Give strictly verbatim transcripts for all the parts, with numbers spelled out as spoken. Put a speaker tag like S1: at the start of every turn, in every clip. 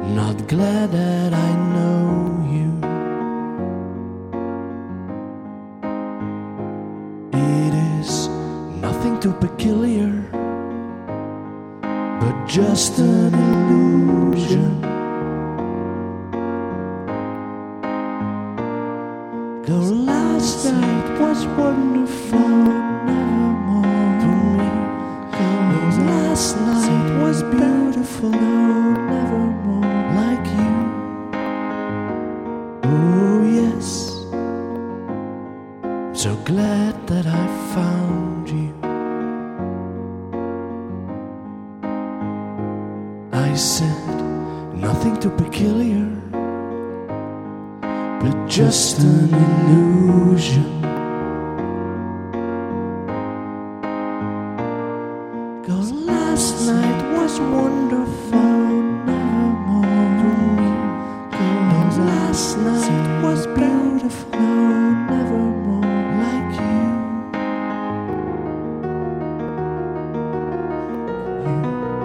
S1: not glad that I know you. It is nothing too peculiar, but just an illusion. Though last night was wonderful, nevermore for me. Though last night was beautiful, nevermore like you. Oh yes, I'm so glad that I found you. I said nothing too peculiar, but just an illusion. Cause last night was wonderful, nevermore for me. Cause last night was beautiful, nevermore like you. You,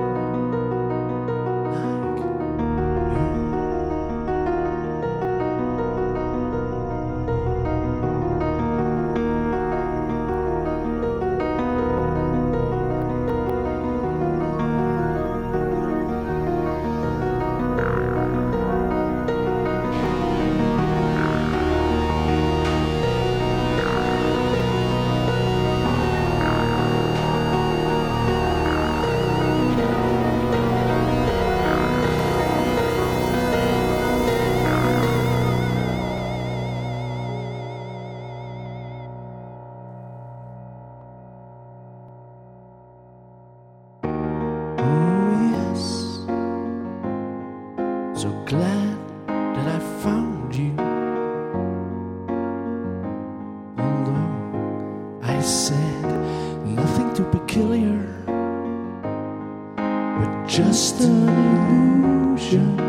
S1: like you. So glad that I found you. Although I said nothing too peculiar, but just an illusion.